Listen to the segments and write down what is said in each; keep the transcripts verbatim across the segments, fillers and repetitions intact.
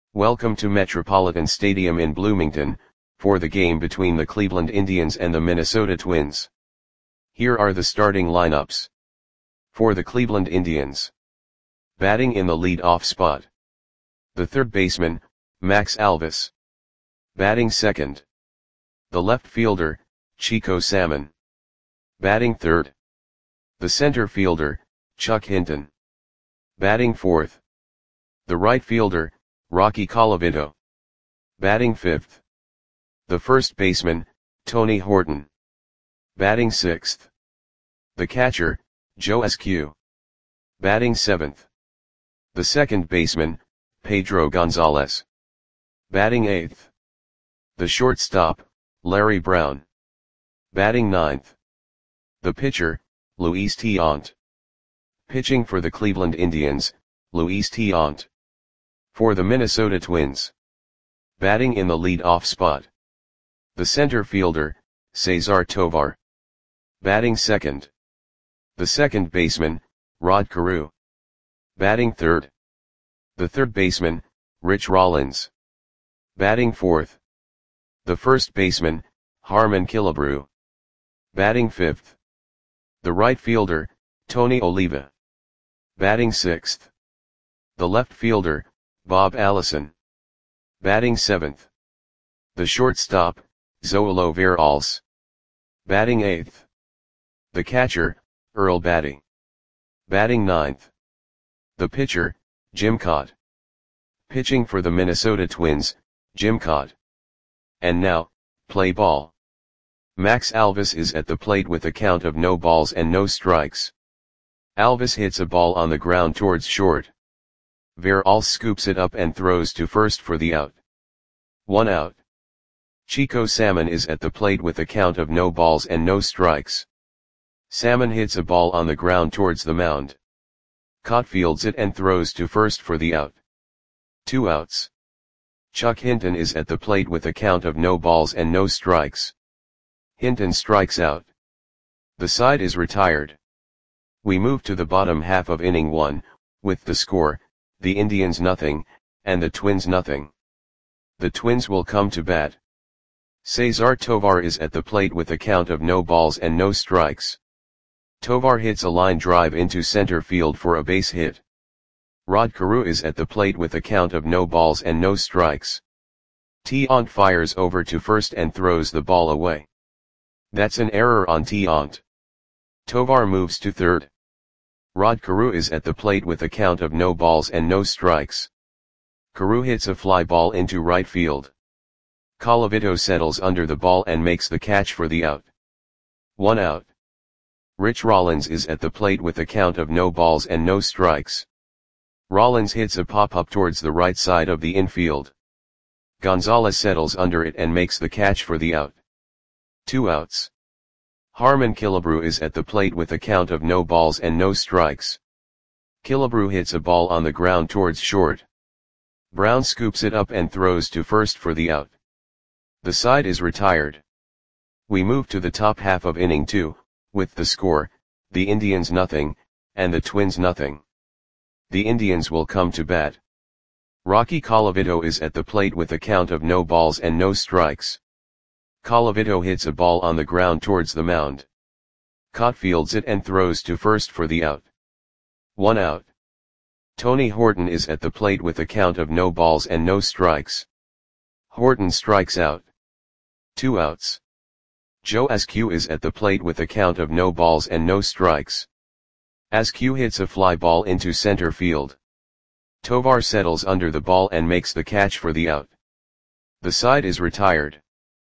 Welcome to Metropolitan Stadium in Bloomington, for the game between the Cleveland Indians and the Minnesota Twins. Here are the starting lineups. For the Cleveland Indians. Batting in the lead-off spot. The third baseman, Max Alvis. Batting second. The left fielder, Chico Salmon. Batting third. The center fielder, Chuck Hinton. Batting fourth. The right fielder, Rocky Colavito. Batting fifth. The first baseman, Tony Horton. Batting sixth. The catcher, Joe Eskew. Batting seventh. The second baseman, Pedro Gonzalez. Batting eighth. The shortstop, Larry Brown. Batting ninth. The pitcher, Luis Tiant. Pitching for the Cleveland Indians, Luis Tiant. For the Minnesota Twins. Batting in the lead-off spot. The center fielder, Cesar Tovar. Batting second. The second baseman, Rod Carew. Batting third. The third baseman, Rich Rollins. Batting fourth. The first baseman, Harmon Killebrew. Batting fifth. The right fielder, Tony Oliva. Batting sixth. The left fielder, Bob Allison. Batting seventh. The shortstop, Zoilo Veralls. Batting eighth. The catcher, Earl Batty. Batting ninth. The pitcher, Jim Kaat. Pitching for the Minnesota Twins, Jim Kaat. And now, play ball. Max Alvis is at the plate with a count of no balls and no strikes. Alvis hits a ball on the ground towards short. Veralls scoops it up and throws to first for the out. One out. Chico Salmon is at the plate with a count of no balls and no strikes. Salmon hits a ball on the ground towards the mound. Kaat fields it and throws to first for the out. Two outs. Chuck Hinton is at the plate with a count of no balls and no strikes. Hinton strikes out. The side is retired. We move to the bottom half of inning one, with the score, the Indians nothing, and the Twins nothing. The Twins will come to bat. Cesar Tovar is at the plate with a count of no balls and no strikes. Tovar hits a line drive into center field for a base hit. Rod Carew is at the plate with a count of no balls and no strikes. Tiant fires over to first and throws the ball away. That's an error on Tiant. Tovar moves to third. Rod Carew is at the plate with a count of no balls and no strikes. Carew hits a fly ball into right field. Colavito settles under the ball and makes the catch for the out. One out. Rich Rollins is at the plate with a count of no balls and no strikes. Rollins hits a pop-up towards the right side of the infield. Gonzalez settles under it and makes the catch for the out. Two outs. Harmon Killebrew is at the plate with a count of no balls and no strikes. Killebrew hits a ball on the ground towards short. Brown scoops it up and throws to first for the out. The side is retired. We move to the top half of inning two, with the score, the Indians nothing, and the Twins nothing. The Indians will come to bat. Rocky Colavito is at the plate with a count of no balls and no strikes. Colavito hits a ball on the ground towards the mound. Kaat fields it and throws to first for the out. One out. Tony Horton is at the plate with a count of no balls and no strikes. Horton strikes out. Two outs. Joe Eskew is at the plate with a count of no balls and no strikes. Eskew hits a fly ball into center field. Tovar settles under the ball and makes the catch for the out. The side is retired.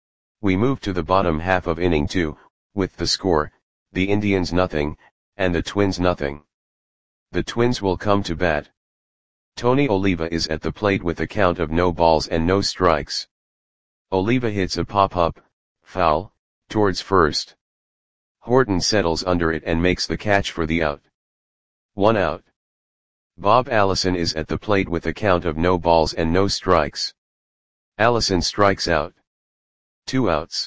We move to the bottom half of inning two, with the score, the Indians nothing, and the Twins nothing. The Twins will come to bat. Tony Oliva is at the plate with a count of no balls and no strikes. Oliva hits a pop-up, foul, towards first. Horton settles under it and makes the catch for the out. One out. Bob Allison is at the plate with a count of no balls and no strikes. Allison strikes out. Two outs.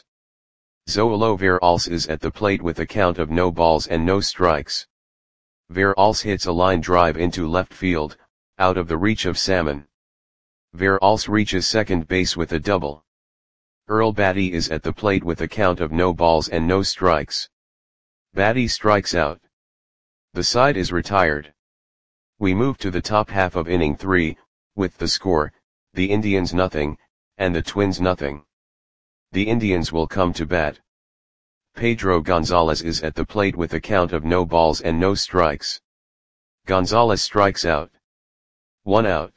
Zoilo Veralls is at the plate with a count of no balls and no strikes. Veralls hits a line drive into left field, out of the reach of Salmon. Verhulst reaches second base with a double. Earl Batty is at the plate with a count of no balls and no strikes. Batty strikes out. The side is retired. We move to the top half of inning three, with the score, the Indians nothing, and the Twins nothing. The Indians will come to bat. Pedro Gonzalez is at the plate with a count of no balls and no strikes. Gonzalez strikes out. One out.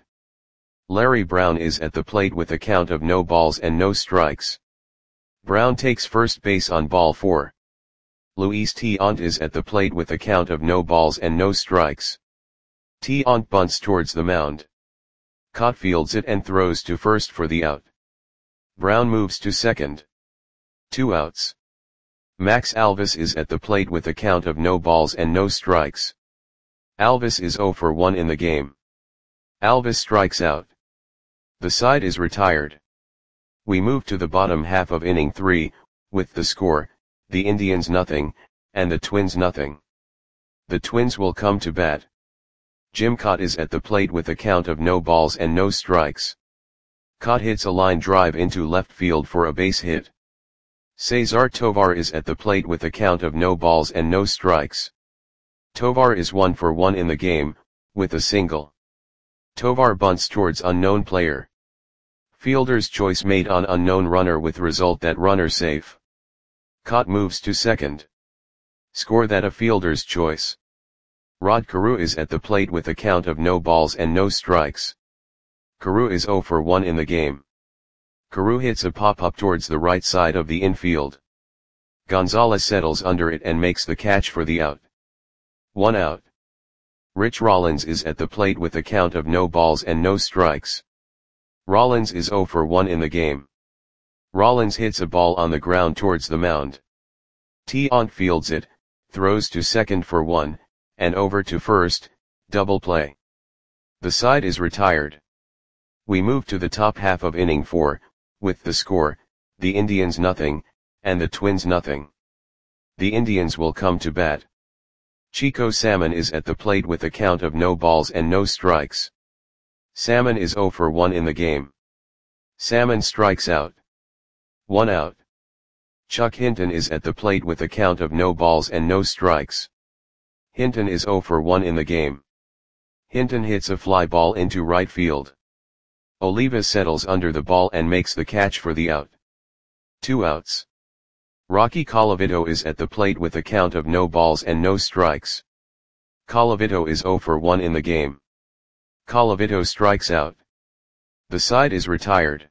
Larry Brown is at the plate with a count of no balls and no strikes. Brown takes first base on ball four. Luis Tiant is at the plate with a count of no balls and no strikes. Tiant bunts towards the mound. Cott fields it and throws to first for the out. Brown moves to second. Two outs. Max Alvis is at the plate with a count of no balls and no strikes. Alvis is zero for one in the game. Alvis strikes out. The side is retired. We move to the bottom half of inning three, with the score, the Indians nothing, and the Twins nothing. The Twins will come to bat. Jim Kaat is at the plate with a count of no balls and no strikes. Kaat hits a line drive into left field for a base hit. Cesar Tovar is at the plate with a count of no balls and no strikes. Tovar is one for one in the game, with a single. Tovar bunts towards unknown player. Fielder's choice made on unknown runner with result that runner safe. Kaat moves to second. Score that a fielder's choice. Rod Carew is at the plate with a count of no balls and no strikes. Carew is zero for one in the game. Carew hits a pop-up towards the right side of the infield. Gonzalez settles under it and makes the catch for the out. One out. Rich Rollins is at the plate with a count of no balls and no strikes. Rollins is zero for one in the game. Rollins hits a ball on the ground towards the mound. Tiant fields it, throws to second for one, and over to first, double play. The side is retired. We move to the top half of inning four, with the score, the Indians nothing, and the Twins nothing. The Indians will come to bat. Chico Salmon is at the plate with a count of no balls and no strikes. Salmon is zero for one in the game. Salmon strikes out. One out. Chuck Hinton is at the plate with a count of no balls and no strikes. Hinton is zero for one in the game. Hinton hits a fly ball into right field. Oliva settles under the ball and makes the catch for the out. Two outs. Rocky Colavito is at the plate with a count of no balls and no strikes. Colavito is zero for one in the game. Colavito strikes out. The side is retired.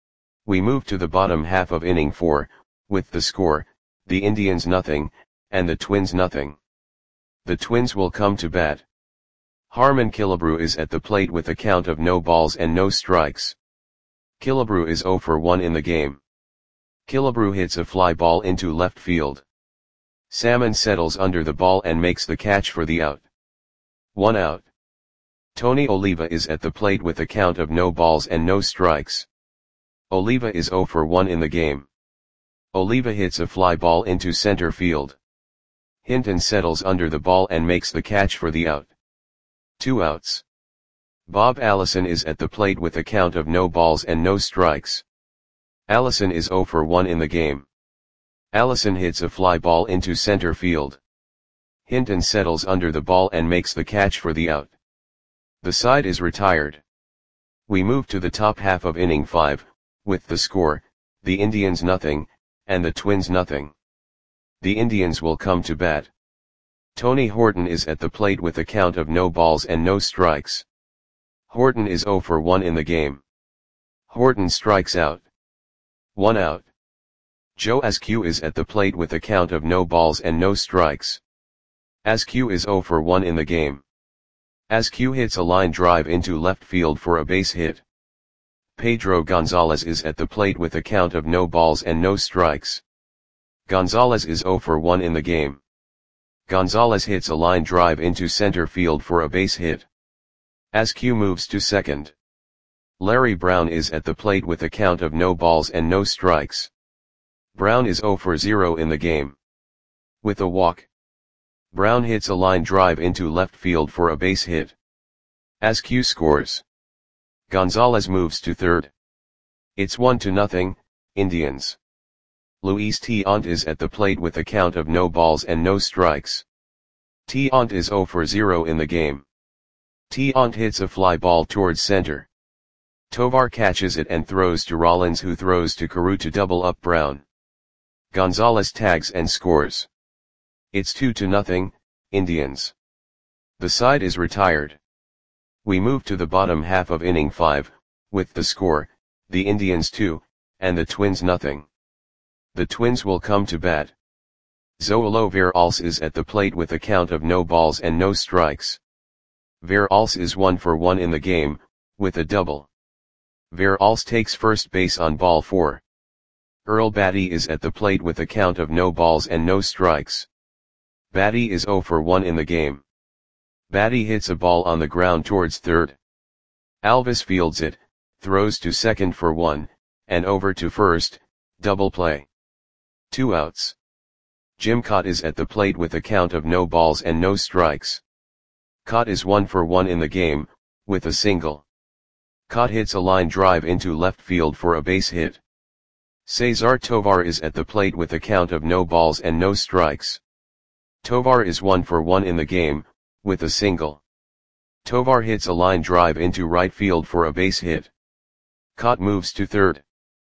We move to the bottom half of inning four, with the score, the Indians nothing, and the Twins nothing. The Twins will come to bat. Harmon Killebrew is at the plate with a count of no balls and no strikes. Killebrew is zero for one in the game. Killebrew hits a fly ball into left field. Salmon settles under the ball and makes the catch for the out. One out. Tony Oliva is at the plate with a count of no balls and no strikes. Oliva is zero for one in the game. Oliva hits a fly ball into center field. Hinton settles under the ball and makes the catch for the out. Two outs. Bob Allison is at the plate with a count of no balls and no strikes. Allison is zero for one in the game. Allison hits a fly ball into center field. Hinton settles under the ball and makes the catch for the out. The side is retired. We move to the top half of inning five, with the score, the Indians nothing, and the Twins nothing. The Indians will come to bat. Tony Horton is at the plate with a count of no balls and no strikes. Horton is zero for one in the game. Horton strikes out. One out. Joe Askew is at the plate with a count of no balls and no strikes. Askew is zero for one in the game. Askew hits a line drive into left field for a base hit. Pedro Gonzalez is at the plate with a count of no balls and no strikes. Gonzalez is zero for one in the game. Gonzalez hits a line drive into center field for a base hit. Askew moves to second. Larry Brown is at the plate with a count of no balls and no strikes. Brown is zero for zero in the game. With a walk. Brown hits a line drive into left field for a base hit. Askew scores. Gonzalez moves to third. It's one to nothing, Indians. Luis Tiant is at the plate with a count of no balls and no strikes. Tiant is zero for zero in the game. Tiant hits a fly ball towards center. Tovar catches it and throws to Rollins, who throws to Carew to double up Brown. Gonzalez tags and scores. It's two to nothing, Indians. The side is retired. We move to the bottom half of inning five, with the score, the Indians two, and the Twins nothing. The Twins will come to bat. Zoilo Veralce is at the plate with a count of no balls and no strikes. Veralce is one for one in the game, with a double. Veralce takes first base on ball four. Earl Batty is at the plate with a count of no balls and no strikes. Batty is zero for one in the game. Batty hits a ball on the ground towards third. Alvis fields it, throws to second for one, and over to first, double play. Two outs. Jim Kaat is at the plate with a count of no balls and no strikes. Kaat is one for one in the game, with a single. Kaat hits a line drive into left field for a base hit. Cesar Tovar is at the plate with a count of no balls and no strikes. Tovar is one for one in the game, with a single. Tovar hits a line drive into right field for a base hit. Kaat moves to third.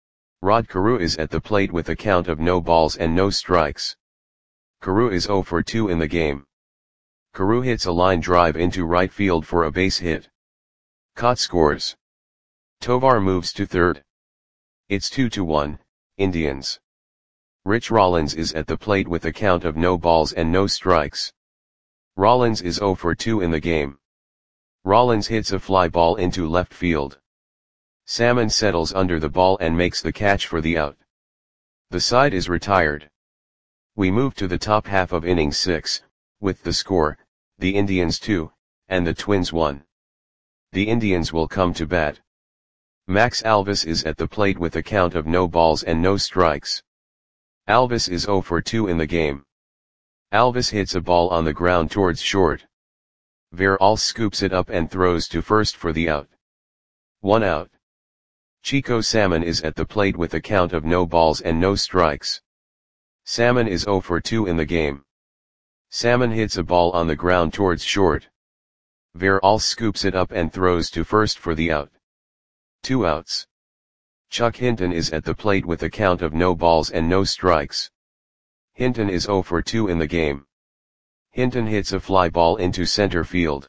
Rod Carew is at the plate with a count of no balls and no strikes. Carew is zero for two in the game. Carew hits a line drive into right field for a base hit. Kaat scores. Tovar moves to third. It's two to one, Indians. Rich Rollins is at the plate with a count of no balls and no strikes. Rollins is zero for two in the game. Rollins hits a fly ball into left field. Salmon settles under the ball and makes the catch for the out. The side is retired. We move to the top half of inning six, with the score, the Indians two, and the Twins one. The Indians will come to bat. Max Alvis is at the plate with a count of no balls and no strikes. Alvis is zero for two in the game. Alvis hits a ball on the ground towards short. Veralce scoops it up and throws to first for the out. One out. Chico Salmon is at the plate with a count of no balls and no strikes. Salmon is zero for two in the game. Salmon hits a ball on the ground towards short. Veralce scoops it up and throws to first for the out. Two outs. Chuck Hinton is at the plate with a count of no balls and no strikes. Hinton is zero for two in the game. Hinton hits a fly ball into center field.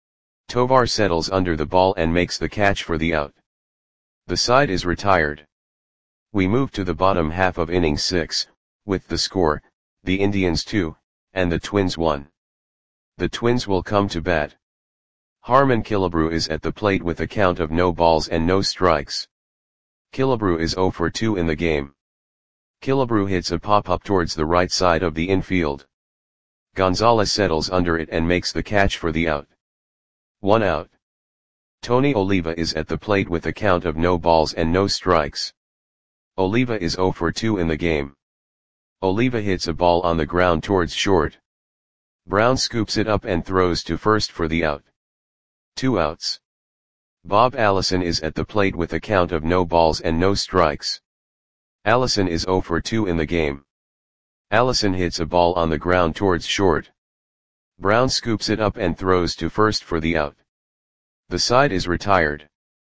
Tovar settles under the ball and makes the catch for the out. The side is retired. We move to the bottom half of inning six, with the score, the Indians two, and the Twins one. The Twins will come to bat. Harmon Killebrew is at the plate with a count of no balls and no strikes. Killebrew is zero for two in the game. Killebrew hits a pop-up towards the right side of the infield. Gonzalez settles under it and makes the catch for the out. One out. Tony Oliva is at the plate with a count of no balls and no strikes. Oliva is zero for two in the game. Oliva hits a ball on the ground towards short. Brown scoops it up and throws to first for the out. Two outs. Bob Allison is at the plate with a count of no balls and no strikes. Allison is zero for two in the game. Allison hits a ball on the ground towards short. Brown scoops it up and throws to first for the out. The side is retired.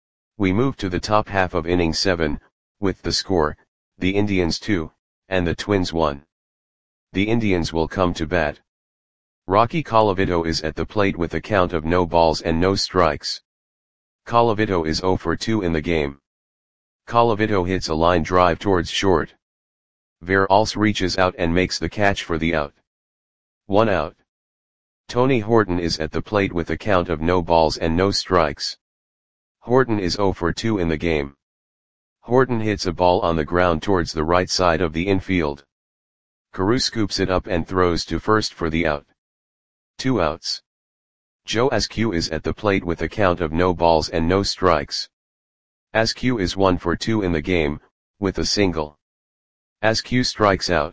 We move to the top half of inning seven, with the score, the Indians two, and the Twins one. The Indians will come to bat. Rocky Colavito is at the plate with a count of no balls and no strikes. Colavito is zero for two in the game. Colavito hits a line drive towards short. Veralce reaches out and makes the catch for the out. One out. Tony Horton is at the plate with a count of no balls and no strikes. Horton is zero for two in the game. Horton hits a ball on the ground towards the right side of the infield. Carew scoops it up and throws to first for the out. Two outs. Joe Askew is at the plate with a count of no balls and no strikes. Askew is one for two in the game, with a single. Askew strikes out.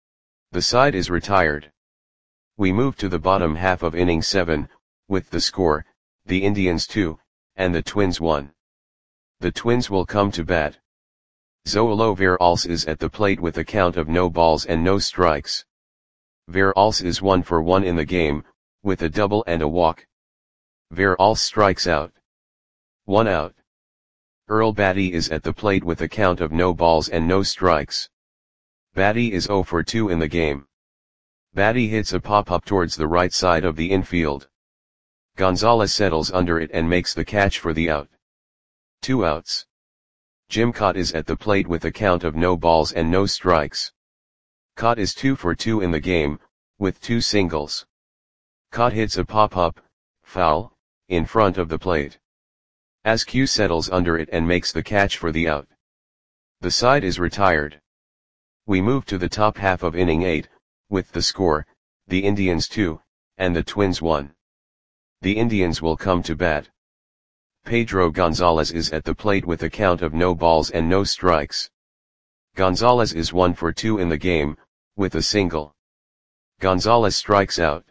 The side is retired. We move to the bottom half of inning seven, with the score, the Indians two, and the Twins one. The Twins will come to bat. Zoilo Veralce is at the plate with a count of no balls and no strikes. Veralce is one for one in the game, with a double and a walk. Veralce strikes out. One out. Earl Battey is at the plate with a count of no balls and no strikes. Battey is zero for two in the game. Battey hits a pop-up towards the right side of the infield. Gonzalez settles under it and makes the catch for the out. Two outs. Jim Kaat is at the plate with a count of no balls and no strikes. Kaat is two for two in the game, with two singles. Kaat hits a pop-up, foul, in front of the plate. Askew settles under it and makes the catch for the out. The side is retired. We move to the top half of inning eight, with the score, the Indians two, and the Twins one. The Indians will come to bat. Pedro Gonzalez is at the plate with a count of no balls and no strikes. Gonzalez is one for two in the game, with a single. Gonzalez strikes out.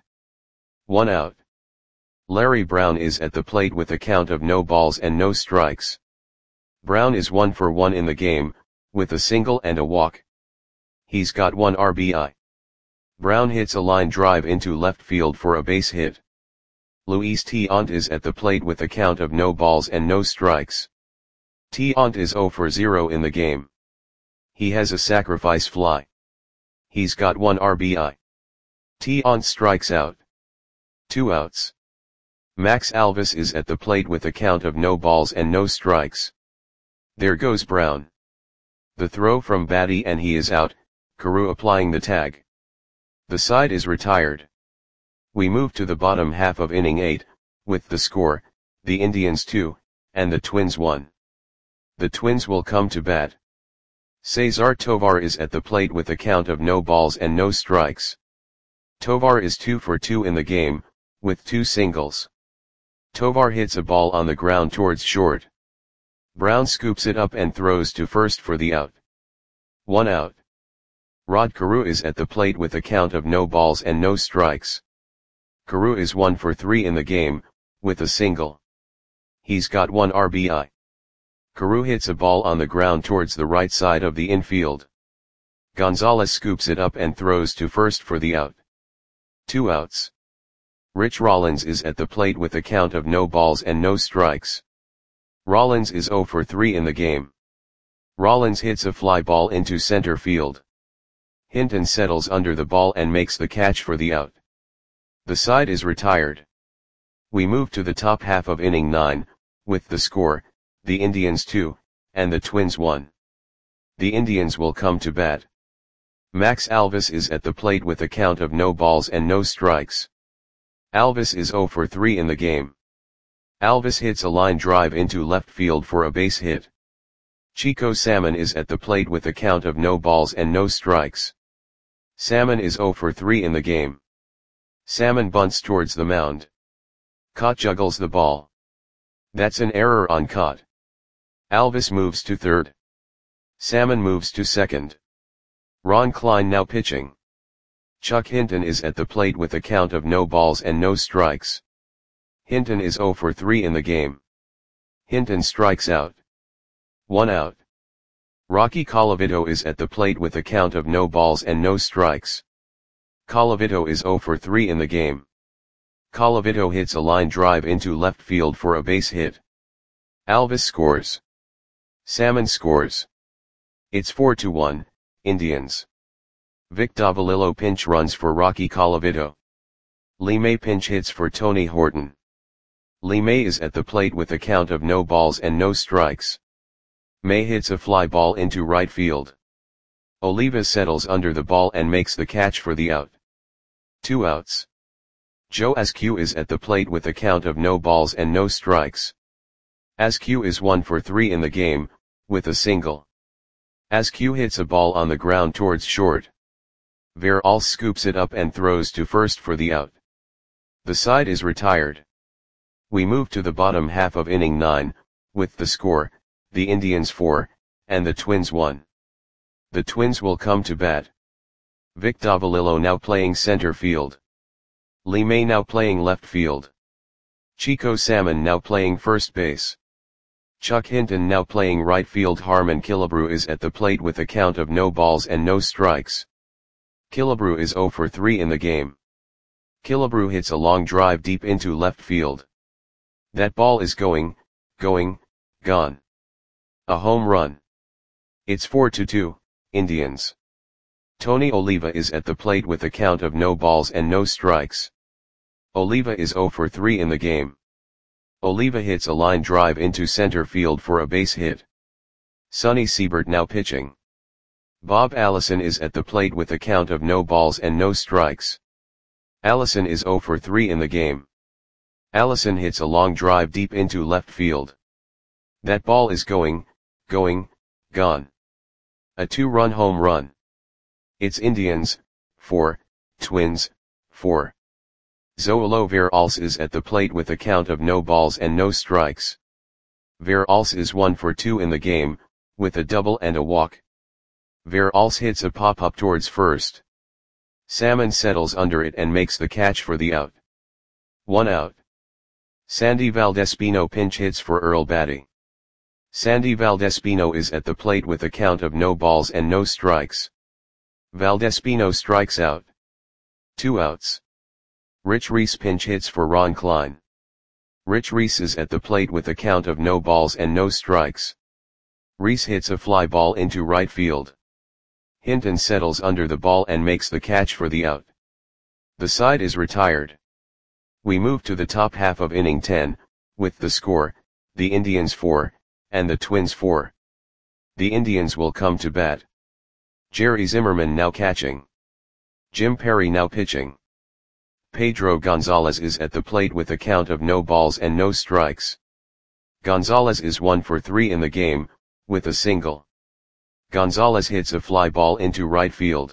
One out. Larry Brown is at the plate with a count of no balls and no strikes. Brown is one for one in the game, with a single and a walk. He's got one R B I. Brown hits a line drive into left field for a base hit. Luis Tiant is at the plate with a count of no balls and no strikes. Tiant is zero for zero in the game. He has a sacrifice fly. He's got one R B I. Tiant strikes out. Two outs. Max Alvis is at the plate with a count of no balls and no strikes. There goes Brown. The throw from Battey and he is out, Carew applying the tag. The side is retired. We move to the bottom half of inning eight, with the score, the Indians two, and the Twins one. The Twins will come to bat. Cesar Tovar is at the plate with a count of no balls and no strikes. Tovar is two for two in the game, with two singles. Tovar hits a ball on the ground towards short. Brown scoops it up and throws to first for the out. One out. Rod Carew is at the plate with a count of no balls and no strikes. Carew is one for three in the game, with a single. He's got one R B I. Carew hits a ball on the ground towards the right side of the infield. Gonzalez scoops it up and throws to first for the out. Two outs. Rich Rollins is at the plate with a count of no balls and no strikes. Rollins is zero for three in the game. Rollins hits a fly ball into center field. Hinton settles under the ball and makes the catch for the out. The side is retired. We move to the top half of inning nine, with the score, the Indians two, and the Twins one. The Indians will come to bat. Max Alvis is at the plate with a count of no balls and no strikes. Alvis is zero for three in the game. Alvis hits a line drive into left field for a base hit. Chico Salmon is at the plate with a count of no balls and no strikes. Salmon is zero for three in the game. Salmon bunts towards the mound. Kaat juggles the ball. That's an error on Kaat. Alvis moves to third. Salmon moves to second. Ron Klein now pitching. Chuck Hinton is at the plate with a count of no balls and no strikes. Hinton is zero for three in the game. Hinton strikes out. One out. Rocky Colavito is at the plate with a count of no balls and no strikes. Colavito is zero for three in the game. Colavito hits a line drive into left field for a base hit. Alvis scores. Salmon scores. It's four to one, Indians. Vic Davalillo pinch runs for Rocky Colavito. Lee May pinch hits for Tony Horton. Lee May is at the plate with a count of no balls and no strikes. May hits a fly ball into right field. Oliva settles under the ball and makes the catch for the out. Two outs. Joe Askew is at the plate with a count of no balls and no strikes. Askew is one for three in the game, with a single. Askew hits a ball on the ground towards short. Veralce scoops it up and throws to first for the out. The side is retired. We move to the bottom half of inning nine, with the score, the Indians four, and the Twins one. The Twins will come to bat. Vic Davalillo now playing center field. Lee May now playing left field. Chico Salmon now playing first base. Chuck Hinton now playing right field. Harmon Killebrew is at the plate with a count of no balls and no strikes. Killebrew is zero for three in the game. Killebrew hits a long drive deep into left field. That ball is going, going, gone. A home run. It's four to two, Indians. Tony Oliva is at the plate with a count of no balls and no strikes. Oliva is zero for three in the game. Oliva hits a line drive into center field for a base hit. Sonny Siebert now pitching. Bob Allison is at the plate with a count of no balls and no strikes. Allison is zero for three in the game. Allison hits a long drive deep into left field. That ball is going, going, gone. A two-run home run. It's Indians, four, Twins, four. Zoilo Veralce is at the plate with a count of no balls and no strikes. Veralce is one for two in the game, with a double and a walk. Veralce hits a pop-up towards first. Salmon settles under it and makes the catch for the out. One out. Sandy Valdespino pinch hits for Earl Batty. Sandy Valdespino is at the plate with a count of no balls and no strikes. Valdespino strikes out. Two outs. Rich Reese pinch hits for Ron Klein. Rich Reese is at the plate with a count of no balls and no strikes. Reese hits a fly ball into right field. Hinton settles under the ball and makes the catch for the out. The side is retired. We move to the top half of inning ten, with the score, the Indians four, and the Twins four. The Indians will come to bat. Jerry Zimmerman now catching. Jim Perry now pitching. Pedro Gonzalez is at the plate with a count of no balls and no strikes. Gonzalez is one for three in the game, with a single. Gonzalez hits a fly ball into right field.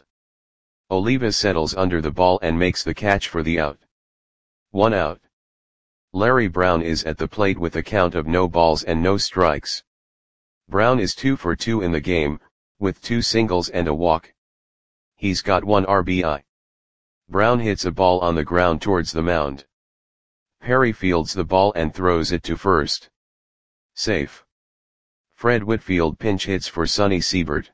Oliva settles under the ball and makes the catch for the out. One out. Larry Brown is at the plate with a count of no balls and no strikes. Brown is two for two in the game, with two singles and a walk. He's got one R B I. Brown hits a ball on the ground towards the mound. Perry fields the ball and throws it to first. Safe. Fred Whitfield pinch hits for Sonny Siebert.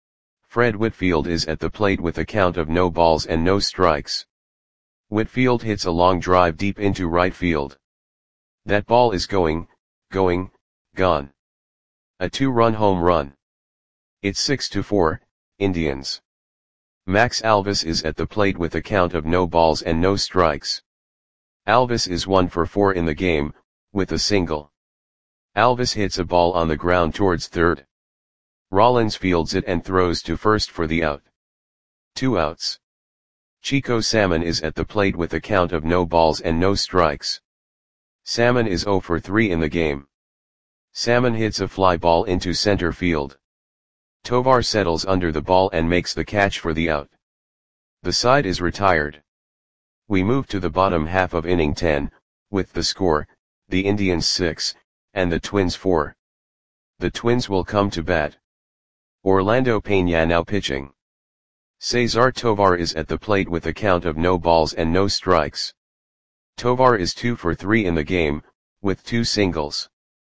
Fred Whitfield is at the plate with a count of no balls and no strikes. Whitfield hits a long drive deep into right field. That ball is going, going, gone. A two-run home run. It's six to four, Indians. Max Alvis is at the plate with a count of no balls and no strikes. Alvis is one for four in the game, with a single. Alvis hits a ball on the ground towards third. Rollins fields it and throws to first for the out. Two outs. Chico Salmon is at the plate with a count of no balls and no strikes. Salmon is zero for three in the game. Salmon hits a fly ball into center field. Tovar settles under the ball and makes the catch for the out. The side is retired. We move to the bottom half of inning ten, with the score, the Indians six, and the Twins four. The Twins will come to bat. Orlando Peña now pitching. Cesar Tovar is at the plate with a count of no balls and no strikes. Tovar is two for three in the game, with two singles.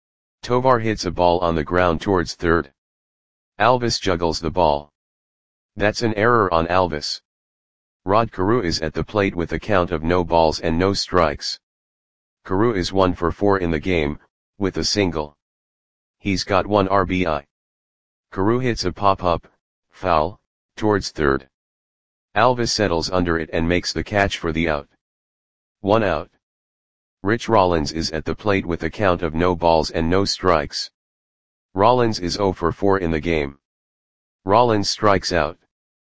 Tovar hits a ball on the ground towards third. Alvis juggles the ball. That's an error on Alvis. Rod Carew is at the plate with a count of no balls and no strikes. Carew is one for four in the game, with a single. He's got one R B I. Carew hits a pop-up, foul, towards third. Alvis settles under it and makes the catch for the out. One out. Rich Rollins is at the plate with a count of no balls and no strikes. Rollins is zero for four in the game. Rollins strikes out.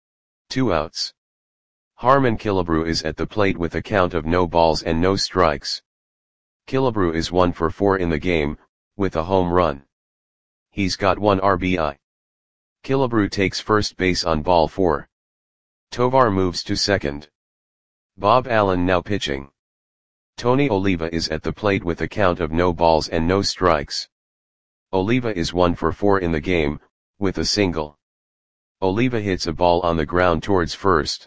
Two outs. Harmon Killebrew is at the plate with a count of no balls and no strikes. Killebrew is one for four in the game, with a home run. He's got one R B I. Killebrew takes first base on ball four. Tovar moves to second. Bob Allen now pitching. Tony Oliva is at the plate with a count of no balls and no strikes. Oliva is one for four in the game, with a single. Oliva hits a ball on the ground towards first.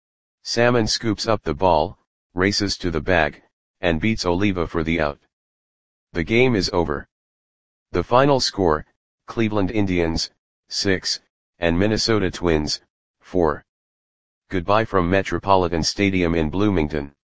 Salmon scoops up the ball, races to the bag, and beats Oliva for the out. The game is over. The final score, Cleveland Indians, six, and Minnesota Twins, four. Goodbye from Metropolitan Stadium in Bloomington.